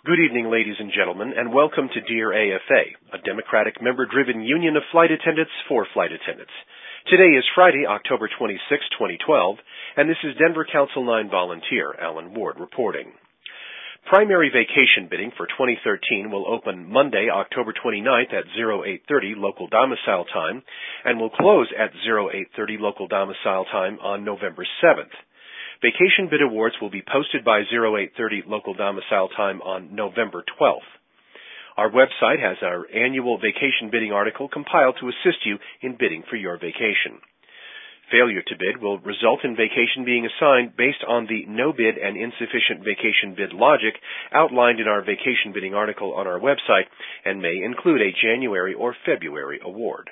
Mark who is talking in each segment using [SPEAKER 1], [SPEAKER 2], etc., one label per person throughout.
[SPEAKER 1] Good evening, ladies and gentlemen, and welcome to Dear AFA, a Democratic member-driven union of flight attendants for flight attendants. Today is Friday, October 26, 2012, and this is Denver Council 9 volunteer Alan Ward reporting. Primary vacation bidding for 2013 will open Monday, October 29th at 0830 local domicile time, and will close at 0830 local domicile time on November 7th. Vacation bid awards will be posted by 0830 local domicile time on November 12th. Our website has our annual vacation bidding article compiled to assist you in bidding for your vacation. Failure to bid will result in vacation being assigned based on the no bid and insufficient vacation bid logic outlined in our vacation bidding article on our website and may include a January or February award.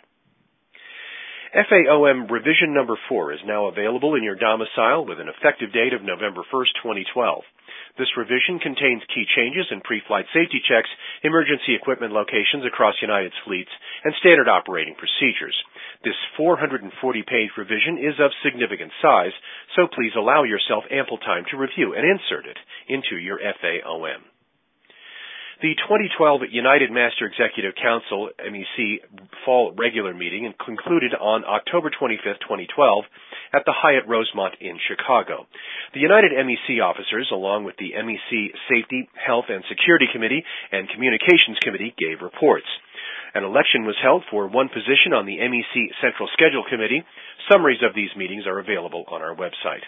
[SPEAKER 1] FAOM Revision Number 4 is now available in your domicile with an effective date of November 1st, 2012. This revision contains key changes in pre-flight safety checks, emergency equipment locations across United's fleets, and standard operating procedures. This 440-page revision is of significant size, so please allow yourself ample time to review and insert it into your FAOM. The 2012 United Master Executive Council, MEC, Fall Regular Meeting concluded on October 25, 2012, at the Hyatt Rosemont in Chicago. The United MEC officers, along with the MEC Safety, Health, and Security Committee and Communications Committee, gave reports. An election was held for one position on the MEC Central Schedule Committee. Summaries of these meetings are available on our website.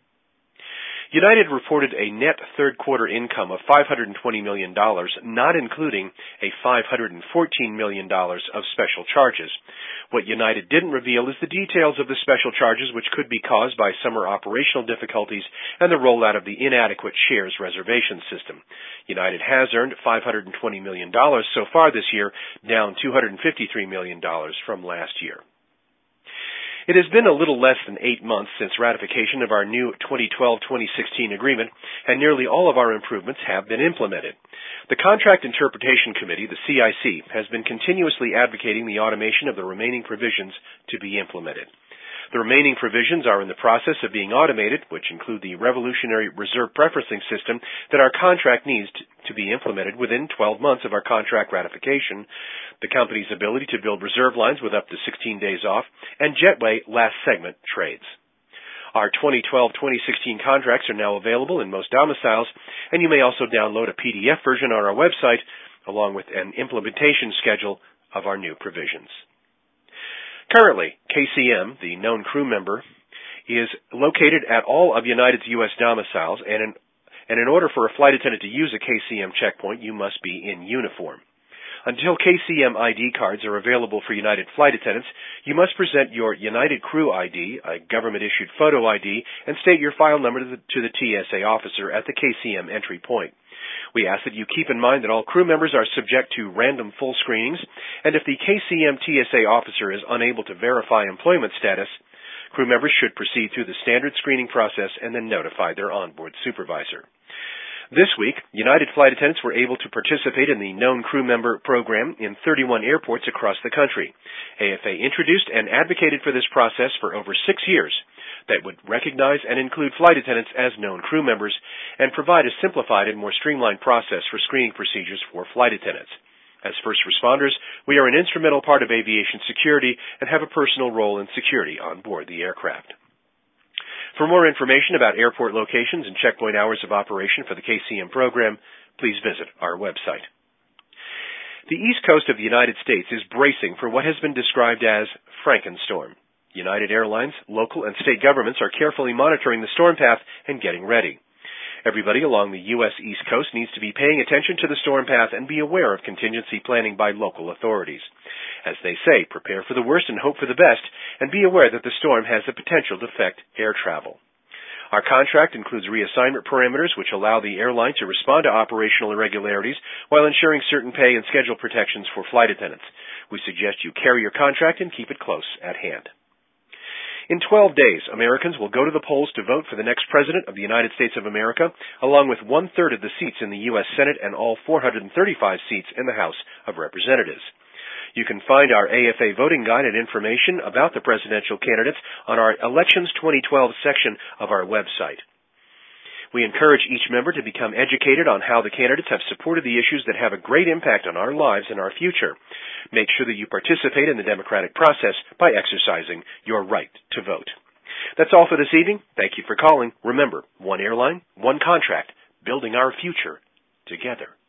[SPEAKER 1] United reported a net third-quarter income of $520 million, not including a $514 million of special charges. What United didn't reveal is the details of the special charges which could be caused by summer operational difficulties and the rollout of the inadequate shares reservation system. United has earned $520 million so far this year, down $253 million from last year. It has been a little less than 8 months since ratification of our new 2012-2016 agreement, and nearly all of our improvements have been implemented. The Contract Interpretation Committee, the CIC, has been continuously advocating the automation of the remaining provisions to be implemented. The remaining provisions are in the process of being automated, which include the revolutionary reserve preferencing system that our contract needs to be implemented within 12 months of our contract ratification, the company's ability to build reserve lines with up to 16 days off, and Jetway last segment trades. Our 2012-2016 contracts are now available in most domiciles, and you may also download a PDF version on our website, along with an implementation schedule of our new provisions. Currently, KCM, the known crew member, is located at all of United's U.S. domiciles, and in order for a flight attendant to use a KCM checkpoint, you must be in uniform. Until KCM ID cards are available for United flight attendants, you must present your United Crew ID, a government-issued photo ID, and state your file number to the TSA officer at the KCM entry point. We ask that you keep in mind that all crew members are subject to random full screenings, and if the KCM TSA officer is unable to verify employment status, crew members should proceed through the standard screening process and then notify their onboard supervisor. This week, United flight attendants were able to participate in the Known Crew Member program in 31 airports across the country. AFA introduced and advocated for this process for over 6 years that would recognize and include flight attendants as known crew members and provide a simplified and more streamlined process for screening procedures for flight attendants. As first responders, we are an instrumental part of aviation security and have a personal role in security on board the aircraft. For more information about airport locations and checkpoint hours of operation for the KCM program, please visit our website. The East Coast of the United States is bracing for what has been described as Frankenstorm. United Airlines, local and state governments are carefully monitoring the storm path and getting ready. Everybody along the U.S. East Coast needs to be paying attention to the storm path and be aware of contingency planning by local authorities. As they say, prepare for the worst and hope for the best, and be aware that the storm has the potential to affect air travel. Our contract includes reassignment parameters which allow the airline to respond to operational irregularities while ensuring certain pay and schedule protections for flight attendants. We suggest you carry your contract and keep it close at hand. In 12 days, Americans will go to the polls to vote for the next President of the United States of America, along with 1/3 of the seats in the U.S. Senate and all 435 seats in the House of Representatives. You can find our AFA voting guide and information about the presidential candidates on our Elections 2012 section of our website. We encourage each member to become educated on how the candidates have supported the issues that have a great impact on our lives and our future. Make sure that you participate in the democratic process by exercising your right to vote. That's all for this evening. Thank you for calling. Remember, one airline, one contract, building our future together.